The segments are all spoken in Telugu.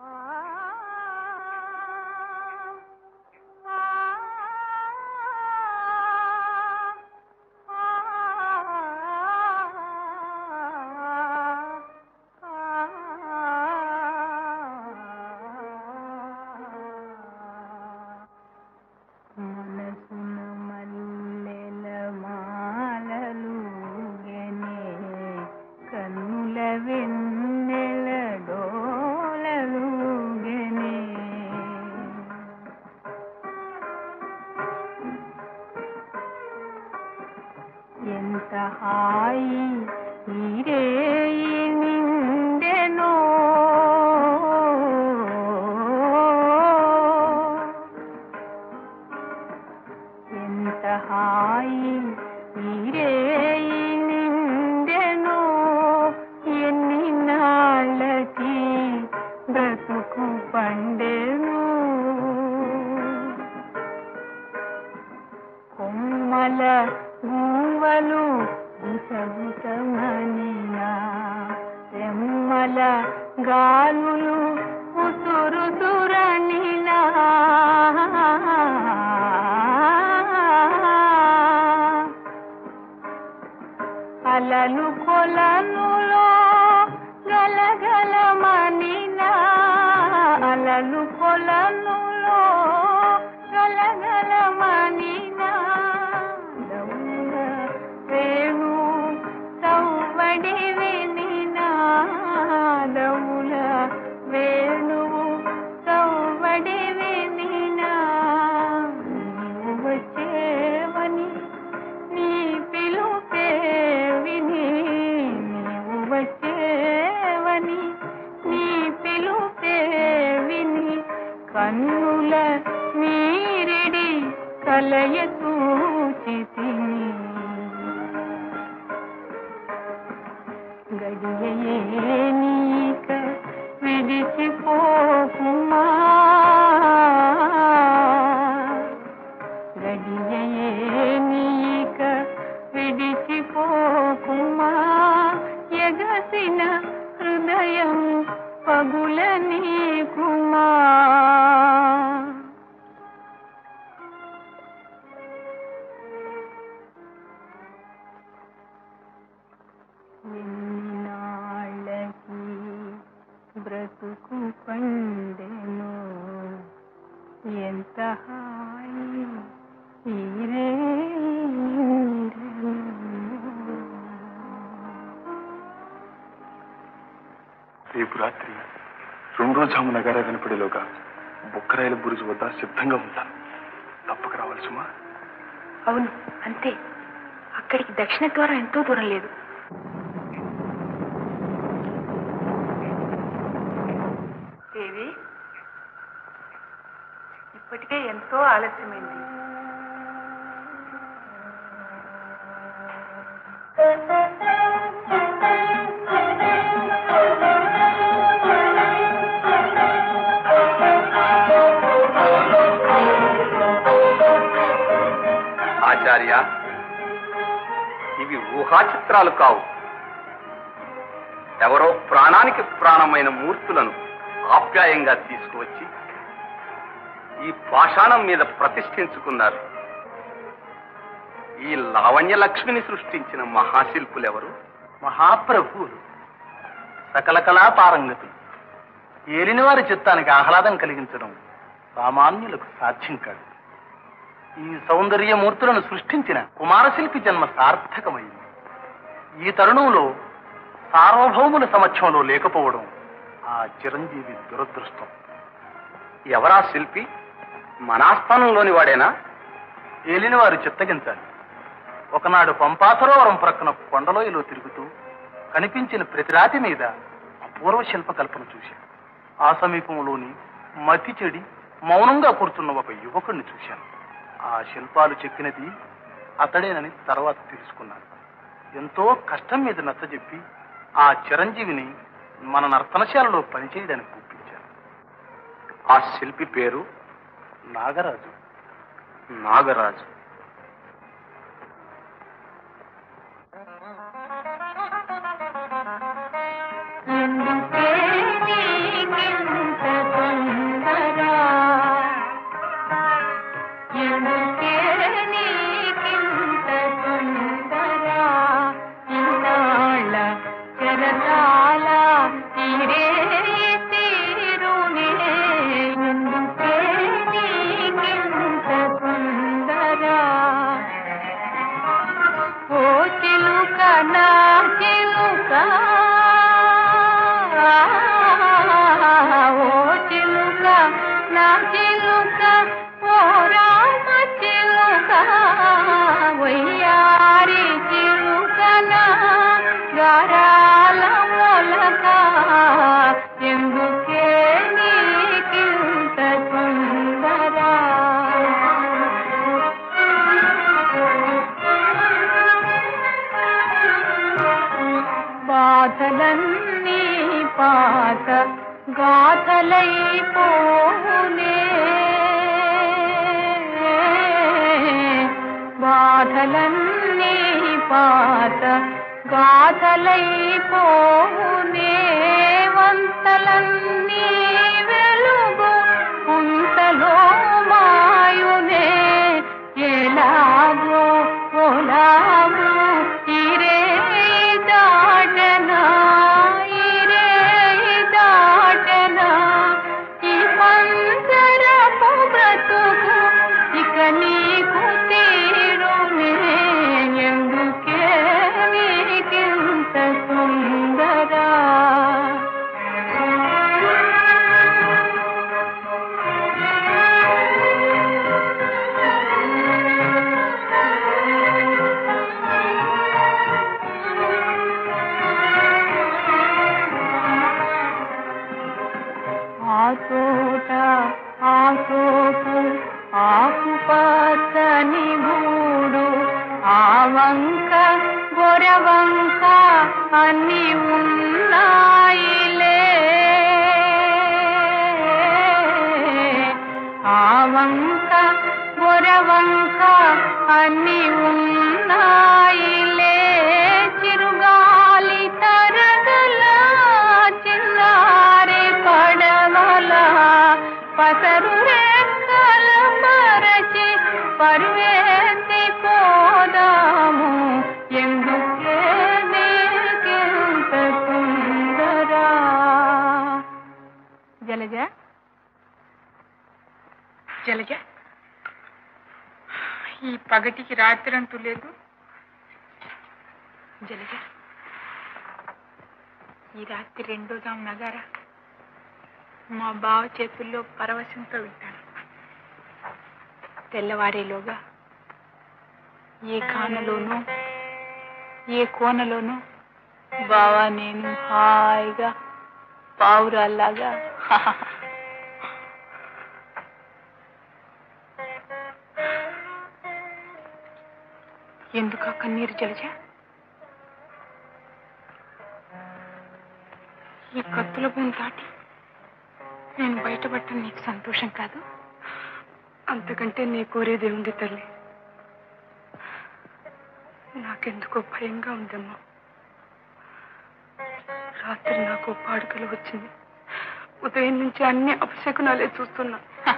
ఎంత హాయి ఈరే నిండెనో ఎంత హాయి ఈరే నిండెనో ఎన్ని నాళ్ళకి బ్రతుకు పండెను కొమ్మల గువ్వలు గుసగుసమనినా రెమ్మల గాలులు ఉసురుసురనినా అలలు కొలనులో గలగలమనినా అలలు కొలనులో గలగలమనినా వేణు సౌవడి వినినా దౌల వేణువు సౌవడి వినినా నీవు వచ్చేవని నీ పిలుపే విని నీవు వచ్చేవని నీ పిలుపే విని కన్నుల నీరిడి కలయ చూచితిని గడియే నీక విడిచిపోకుమా గడియే నీక విడిచిపోకుమా ఎగసిన హృదయం పగుల నీకుమా ఎన్నాళ్ళకి బ్రతుకు పండెను ఎంత హాయి ఈరే రేపు రాత్రి రెండో జాము నగారా వినపడేలోగా బొక్కరాయల బురుజు వద్ద సిద్ధంగా ఉంటాను. తప్పక రావాలి సుమా. అవును, అంతే. అక్కడికి దక్షిణ ద్వారం ఎంతో దూరం లేదు. దేవి, ఇప్పటికే ఎంతో ఆలస్యమైంది. ఆచార్య, ఇవి ఊహా చిత్రాలు కావు. ఎవరో ప్రాణానికి ప్రాణమైన మూర్తులను ఆప్యాయంగా తీసుకువచ్చి ఈ పాషాణం మీద ప్రతిష్ఠించుకున్నారు. ఈ లావణ్య లక్ష్మిని సృష్టించిన మహాశిల్పులెవరు? మహాప్రభువులు, సకల కళా పారంగతులు. ఏలిని వారి చిత్తానికి ఆహ్లాదం కలిగించడం సామాన్యులకు సాధ్యం కాదు. ఈ సౌందర్యమూర్తులను సృష్టించిన కుమారశిల్పి జన్మ సార్థకమైంది. ఈ తరుణంలో సార్వభౌముల సమక్షంలో లేకపోవడం ఆ చిరంజీవి దురదృష్టం. ఎవరా శిల్పి? మనాస్థానంలోని వాడేనా? ఏలిన వారు చిత్తగించాలి. ఒకనాడు పంపాసరోవరం ప్రక్కన కొండలోయలో తిరుగుతూ కనిపించిన ప్రతి రాతి మీద అపూర్వ శిల్పకల్పన చూశాను. ఆ సమీపంలోని మతి చెడి మౌనంగా కూర్చున్న ఒక యువకుడిని చూశాను. ఆ శిల్పాలు చెక్కినది అతడేనని తర్వాత తెలుసుకున్నాను. ఎంతో కష్టం మీద నచ్చజెప్పి ఆ చిరంజీవిని మన నర్తనశాలలో పనిచేయడానికి ఒప్పించాను. ఆ శిల్పి పేరు నాగరాజు. నాగరాజు. ఎందుకే నీకింత నా చిలుక ఓ రామ చిలుక వయ్యారి చిలుకనా గారాల మొలక ఎందుకే నీకింత తొందర బాధలన్నీ పాత గాథలైపోనే బాధలన్నీ పాత గాథలైపోనే వంతలన్నీ వెలుగు ఉంతలో మాయునే ఎలాగో ఓలాగో ఇరే దాటనా ఇరే దాటనా ఈ పంజరపు బ్రతుకు ఇక నీకు తీరునే ఎందుకే నీకింత సుందర ఆ తోట ఆ తోపు ఆకుపచ్చని గూడు ఆ వంక గొరవంక అన్ని ఉన్నాయిలే ఆ వంక గొరవంక అన్ని ఉన్నాయిలే చిరుగాలి తరగల చిన్నారి పడవల పసరు రెక్కల మరచి పరువేసి పోదాము ఎందుకే నీకింత సుందర జలజ జలజ, ఈ పగటికి రాత్రి అంటూ లేదు. జలజ, ఈ రాత్రి రెండో జాము నగారా మా బావ చేతుల్లో పరవశంతో వింటాను. తెల్లవారేలోగా ఏ కానలోనూ ఏ కోనలోనూ బావా నేను హాయిగా పావురాల్లాగా ఎందుకు కన్నీరు జలజ? ఈ కత్తుల భూమి దాటి నేను బయటపడటం నీకు సంతోషం కాదు? అంతకంటే నీ కోరేదే ఉంది తల్లి. నాకెందుకో భయంగా ఉందమ్మా. రాత్రి నాకు పాడుకలు వచ్చింది. ఉదయం నుంచి అన్ని అపశకునాలే చూస్తున్నా.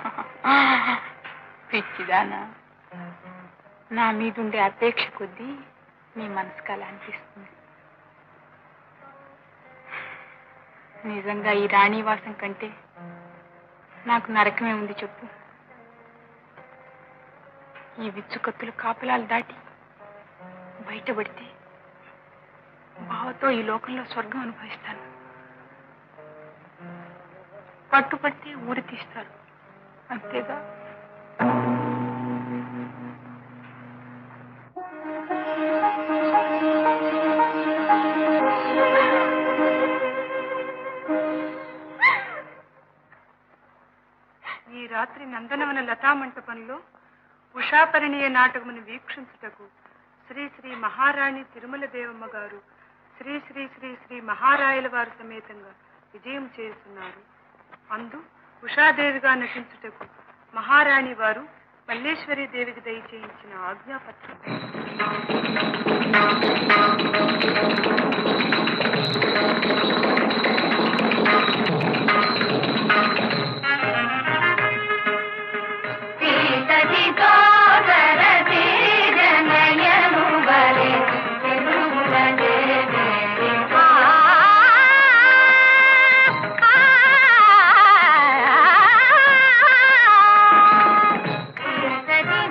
పిచ్చిదానా, నా మీదుండే అపేక్ష కొద్దీ నీ మనసుకు అలా అనిపిస్తుంది. నిజంగా ఈ రాణివాసం కంటే నాకు నరకమే ఉంది చెప్పు. ఈ విచ్చుకత్తుల కాపలాలు దాటి బయటపడితే బావతో ఈ లోకంలో స్వర్గం అనుభవిస్తాను. పట్టుపడితే ఊరి తీస్తారు, అంతేగా? ఈ రాత్రి నందనవన లతామంటపంలో ఉషాపరిణీయ నాటకమును వీక్షించుటకు శ్రీ శ్రీ మహారాణి తిరుమల దేవమ్మ గారు శ్రీ శ్రీ శ్రీ శ్రీ మహారాయల వారు సమేతంగా విజయం చేస్తున్నారు. అందు ఉషాదేవిగా నటించుటకు మహారాణి వారు మల్లేశ్వరి దేవికి దయచేయించిన ఆజ్ఞాపత్రం.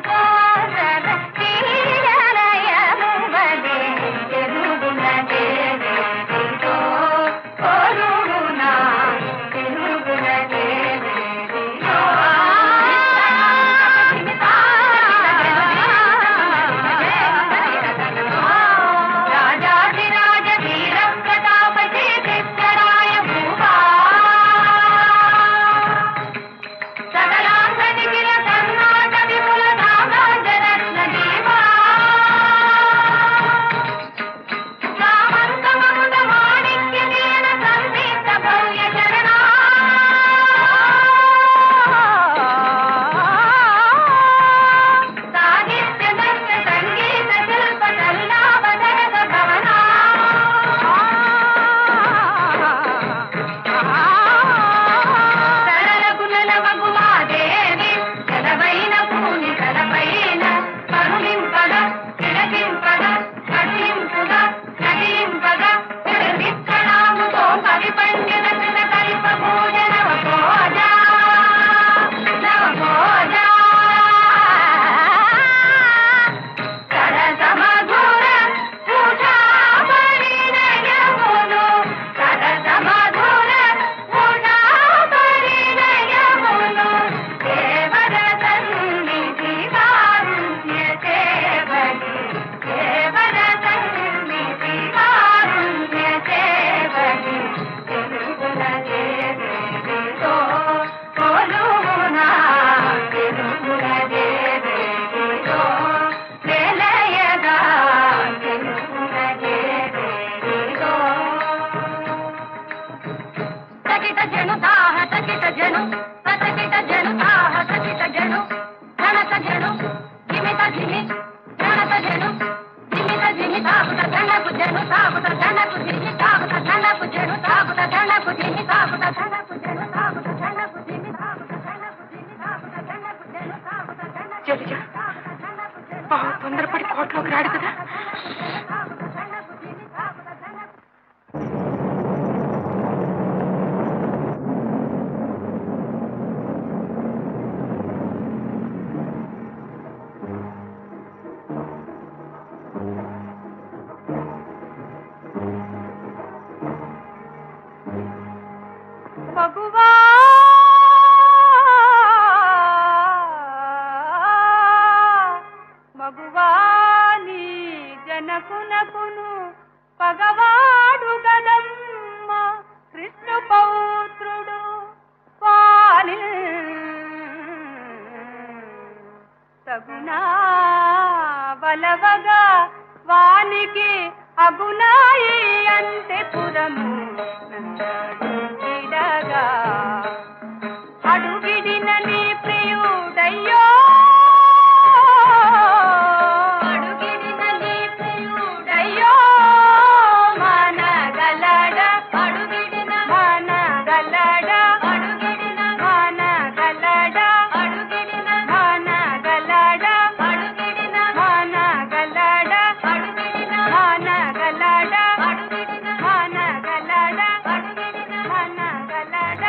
Yeah. జను తాహత కిట జను తతకిట జను తాహత కిట జను ధనత జను జిమిత జిమి ధనత జను జిమిత జిమి తాగుత ధనకు జను తాగుత ధనకు జిమి తాగుత ధనకు జను తాగుత ధనకు జిమి తాగుత ధనకు జను తాగుత ధనకు జిమి తాగుత ధనకు జిమి తాగుత ధనకు జను తాగుత ధనకు జలజ బావ తొందరపడి కోట్లోకి రాడు కదా. మగువా మగువాని జనకునకును పగవాడు గదమ్మ కృష్ణ పౌత్రుడు వాని తగునా బలవగా వానికి అగునాయి అంతే పురము నందడుగిడగా అడుగిడిన నీ ప్రియుడయ్యో అడుగిడిన నీ ప్రియుడయ్యో మనగలడ అడుగిడిన మనగలడ అడుగిడిన మనగలడ అడుగిడిన మనగలడ అడుగిడిన మనగలడ అడుగిడిన మనగలడ అడుగిడిన మనగలడ అడుగిడిన మనగలడ.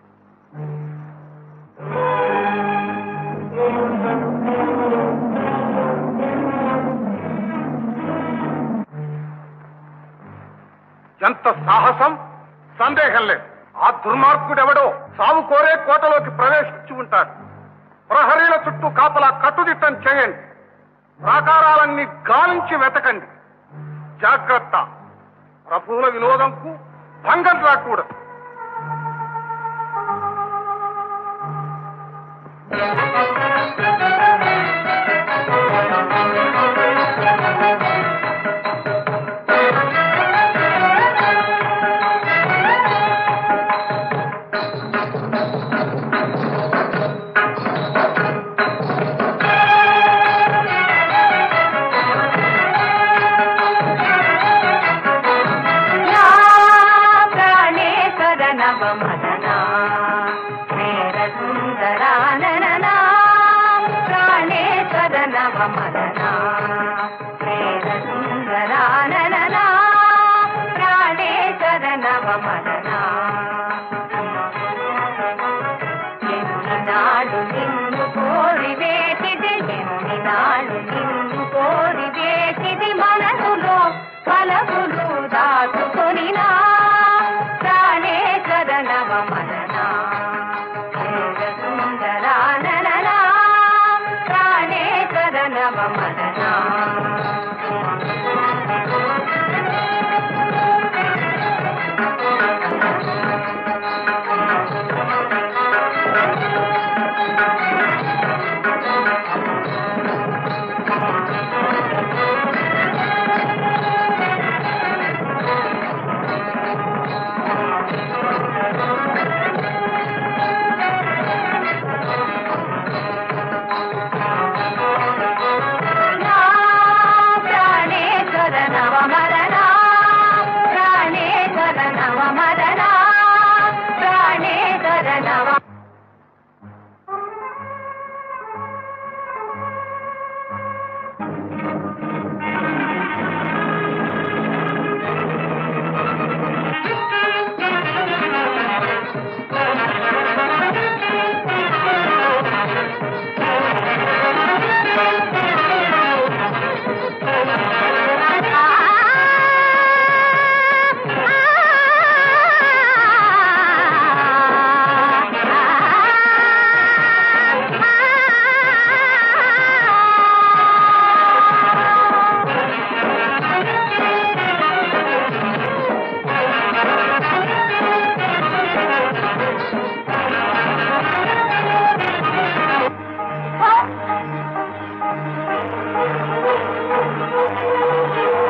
ఎంత సాహసం! సందేహం లేదు, ఆ దుర్మార్గుడెవడో సాగు కోరే కోటలోకి ప్రవేశించి ఉంటాడు. ప్రహరీల చుట్టూ కాపలా కట్టుదిట్టం చేయండి, ప్రాకారాలన్నీ గాలించి వెతకండి. జాగ్రత్త, ప్రభువుల వినోదంకు భంగం రాకూడదు. ప్రాణేశ్వర నవమదనా మేర సుందరాననా ప్రాణేశ్వర నవమదనా మేర సుందరాననా ప్రాణేశ్వర నవమదనా ఎన్ని నాడు నిన్ను కోరి వేటిది ఎన్ని నాడు నిన్ను కోరి వేటిది మనసులో కలపులు దాచుకొనినా ప్రాణేశ్వర నవమదనా మేర సుందరాననా ప్రాణేశ్వర నవమదనా. ప్రాణేశ్వర నవమదనా ప్రాణేశ్వర నవమదనా ప్రాణేశ్వర నవ.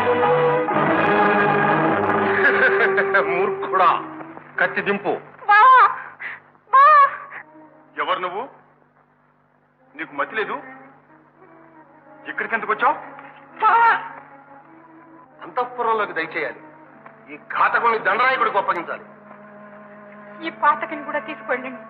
మూర్ఖుడా, కత్తి దింపు. బావా ఎవరు నువ్వు? నీకు మతి లేదు? ఇక్కడికి ఎందుకు వచ్చావు? అంతఃపురంలోకి దయచేయాలి. ఈ ఘాతకుని దండనాయకుడికి అప్పగించాలి. ఈ పాతకిని కూడా తీసుకెళ్ళండి.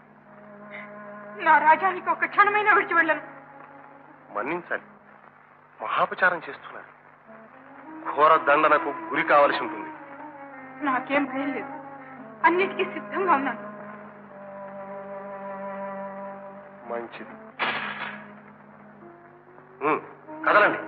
నా రాజానికి ఒక క్షణమైనా విడిచి వెళ్ళను. మన్నించాలి. మహాపచారం చేస్తున్నారు. ఘోర దండనకు గురి కావలసి ఉంటుంది. నాకేం భయం లేదు. అన్నిటికీ సిద్ధంగా ఉన్నాను. మంచిది. కదలండి.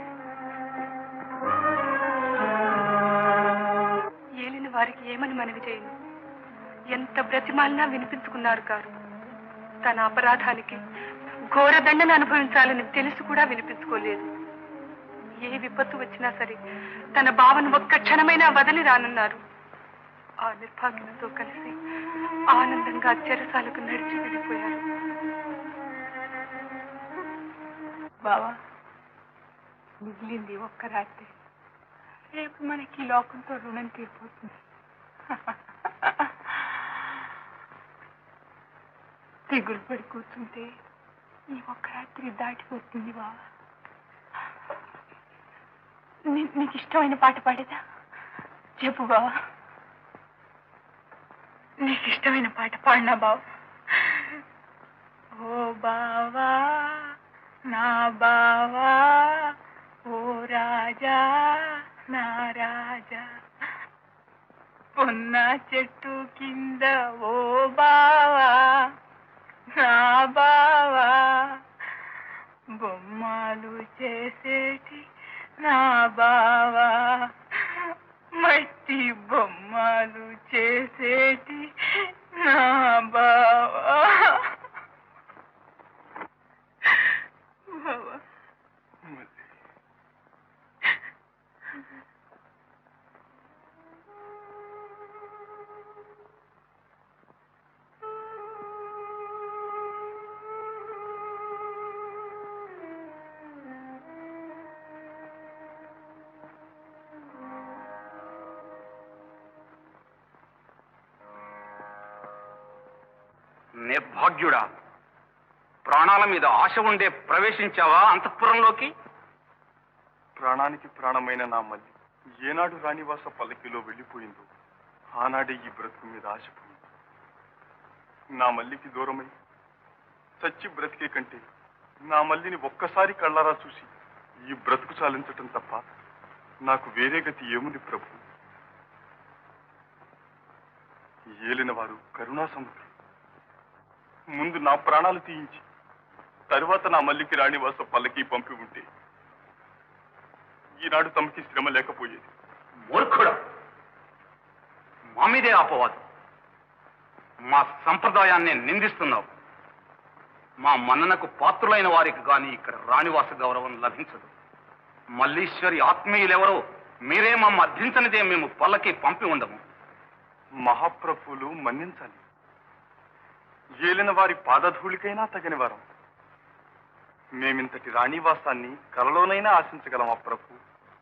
ఏలిన వారికి ఏమని మనవి చేయను. ఎంత బ్రతిమాలినా వినిపించుకున్నారు కారు. తన అపరాధానికి ఘోర దండను అనుభవించాలని తెలిసి కూడా వినిపించుకోలేదు. ఏ విపత్తు వచ్చినా సరే తన భావను ఒక్క క్షణమైనా వదిలి రానున్నారు. ఆ నిర్భాగ్యంతో కలిసి ఆనందంగా చెరసాలకు నడిచి వెళ్ళిపోయారు. బావా, మిగిలింది ఒక్క రాత్రి. రేపు మనకి ఈ లోకంతో రుణం తీరిపోతుంది. దిగులు పడి కూర్చుంటే ఈ ఒక్క రాత్రి దాటిపోతుంది బావా. నీకు ఇష్టమైన పాట పాడేదా? చెప్పు బావా. నీకు ఇష్టమైన పాట పాడినా బావా. ఓ బావా నా బావా, ఓ రాజా నా రాజా, పొన్న చెట్టు కింద ఓ బావా నా బావా, బొమ్మలు చేసేటి నా బావా, మట్టి బొమ్మలు చేసేటి నా బావా. బావా నిర్భాగ్యుడా, ప్రాణాల మీద ఆశ ఉండే ప్రవేశించావా అంతఃపురంలోకి? ప్రాణానికి ప్రాణమైన నా మల్లి ఏనాడు రాణివాస పల్లకిలో వెళ్ళిపోయిందో ఆనాడే ఈ బ్రతుకు మీద ఆశపోయింది. నా మల్లికి దూరమై చచ్చి బ్రతికే కంటే నా మల్లిని ఒక్కసారి కళ్ళారా చూసి ఈ బ్రతుకు చాలించటం తప్ప నాకు వేరే గతి ఏముంది ప్రభు? ఏలిన వారు కరుణా సముద్రం. ముందు నా ప్రాణాలు తీయించి తరువాత నా మల్లికి రాణివాస పల్లకి పంపి ఉంటే ఈనాడు తమకి శ్రమ లేకపోయేది. మూర్ఖుడా, మా మీదే అపవాదు. మా సంప్రదాయాన్ని నిందిస్తున్నావు. మా మన్ననకు పాత్రులైన వారికి గాని ఇక్కడ రాణివాస గౌరవం లభించదు. మల్లీశ్వరి ఆత్మీయులెవరో మీరే మా అర్థించనిదే మేము పల్లకి పంపి ఉండము. మహాప్రభువులు మన్నించాలి. ఏలిన వారి పాదధూళికైనా తగిన వారం. మేమింతటి రాణివాసాన్ని కలలోనైనా ఆశించగలమా ప్రభు?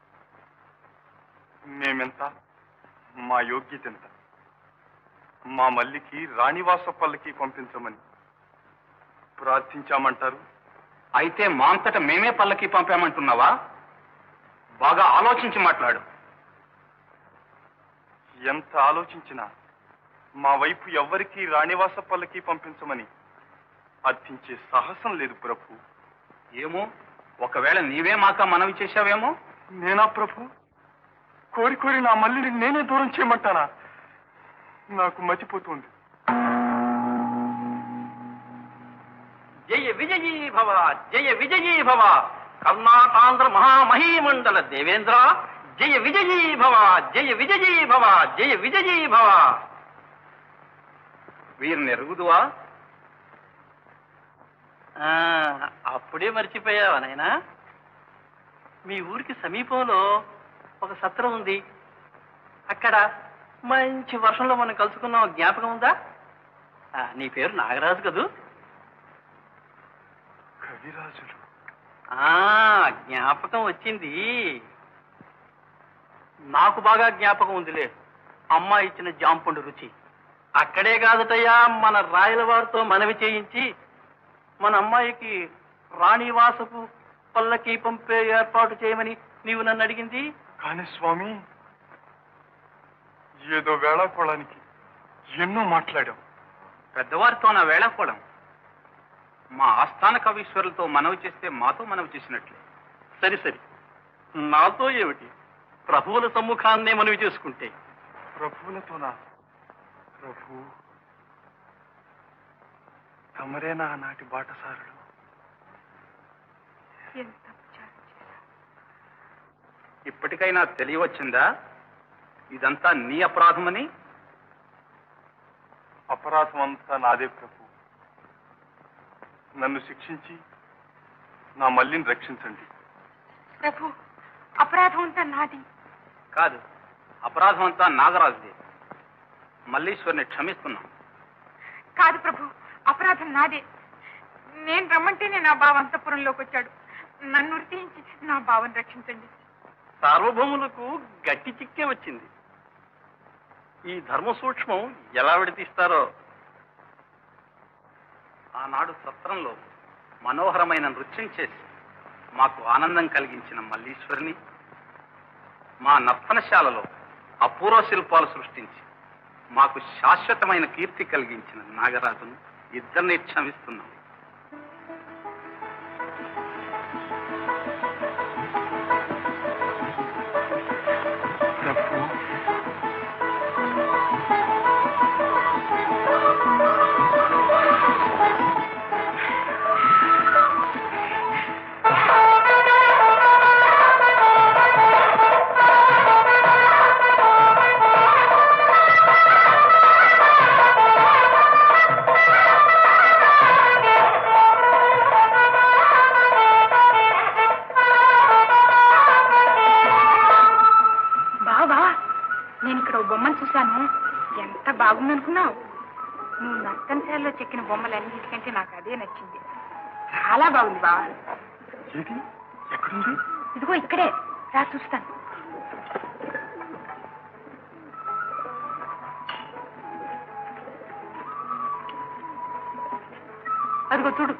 మేమెంత, మా యోగ్యత ఎంత? మా మల్లికి రాణివాస పల్లకి పంపించమని ప్రార్థించామంటారు. అయితే మా అంతట మేమే పల్లకి పంపామంటున్నావా? బాగా ఆలోచించి మాట్లాడు. ఎంత ఆలోచించినా మా వైపు ఎవ్వరికీ రాణివాస పల్లకి పంపించమని అర్థించే సాహసం లేదు ప్రభు. ఏమో, ఒకవేళ నీవే మాక మనవి చేశావేమో. నేనా ప్రభు? కోరి కోరి నా మల్లిని నేనే దూరం చేయమంటానా? నాకు మతిపోతుంది. జయ విజయీ భవ, జయ విజయీ భవ, కర్ణాటాంధ్ర మహామహీమండల దేవేంద్ర, జయ విజయీ భవ, జయ విజయీ భవ, జయ విజయీ భవ. వీరిని ఎరుగుదువా? అప్పుడే మర్చిపోయావా నాయనా? మీ ఊరికి సమీపంలో ఒక సత్రం ఉంది. అక్కడ మంచి వర్షంలో మనం కలుసుకున్నాం, జ్ఞాపకం ఉందా? నీ పేరు నాగరాజు కదూ? కవిరాజులు. జ్ఞాపకం వచ్చింది. నాకు బాగా జ్ఞాపకం ఉందిలే. అమ్మ ఇచ్చిన జాంపండు రుచి. అక్కడే కాదుటయ్యా, మన రాయల వారితో మనవి చేయించి మన అమ్మాయికి రాణివాసపు పల్లకి పంపే ఏర్పాటు చేయమని నీవు నన్ను అడిగింది. కానీ స్వామి, ఏదో వేళాకోళానికి ఎన్నో మాట్లాడాం. పెద్దవారితో నా వేళాకోళం. మా ఆస్థాన కవీశ్వరులతో మనవి చేస్తే మాతో మనవి చేసినట్లే. సరి సరి, నాతో ఏమిటి? ప్రభువుల సమ్ముఖాన్నే మనవి చేసుకుంటే. ప్రభువులతోనా? ప్రభు తమరేనా ఆనాటి బాటసారులు? ఎంత అపచారం చేశావు. ఇప్పటికైనా తెలియవచ్చిందా ఇదంతా నీ అపరాధమని? అపరాధం అంతా నాదే ప్రభు. నన్ను శిక్షించి నా మల్లిని రక్షించండి. ప్రభు, అపరాధం అంతా నాది. కాదు, అపరాధం అంతా నాగరాజుదే. మల్లీశ్వరిని క్షమిస్తున్నాం. కాదు ప్రభు, అపరాధం నాదే. నేను రమ్మంటేనే నా బావ అంతఃపురంలోకి వచ్చాడు. నన్ను ఉరితీయించి నా బావని రక్షించండి. సార్వభౌములకు గట్టి చిక్కే వచ్చింది. ఈ ధర్మ సూక్ష్మం ఎలా విడతీస్తారో. ఆనాడు సత్రంలో మనోహరమైన నృత్యం చేసి మాకు ఆనందం కలిగించిన మల్లీశ్వరిని, మా నర్తనశాలలో అపూర్వ శిల్పాలు సృష్టించి మాకు శాశ్వతమైన కీర్తి కలిగించిన నాగరాజును ఇద్దరిని క్షమిస్తున్నాం. ప్రభు, చూశాను. ఎంత బాగుందనుకున్నావు? నువ్వు నర్తనశాలలో చెక్కిన బొమ్మలన్నిటికంటే నాకు అదే నచ్చింది. చాలా బాగుంది బావా. ఏది? ఎక్కడుంది? ఇదిగో ఇక్కడే రా, చూస్తాను. అదిగో చూడు,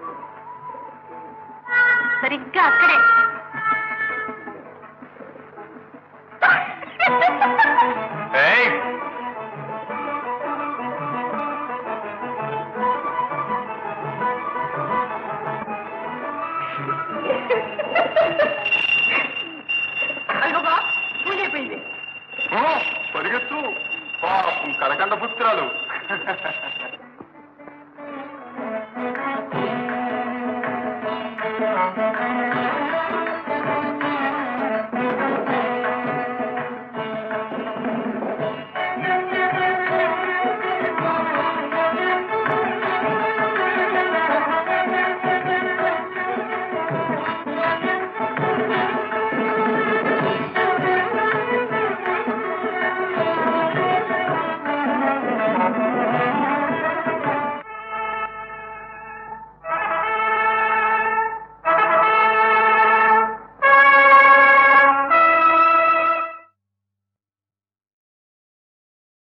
సరిగ్గా అక్కడే. పరిగెత్తు, కలకండ పుత్రాలు.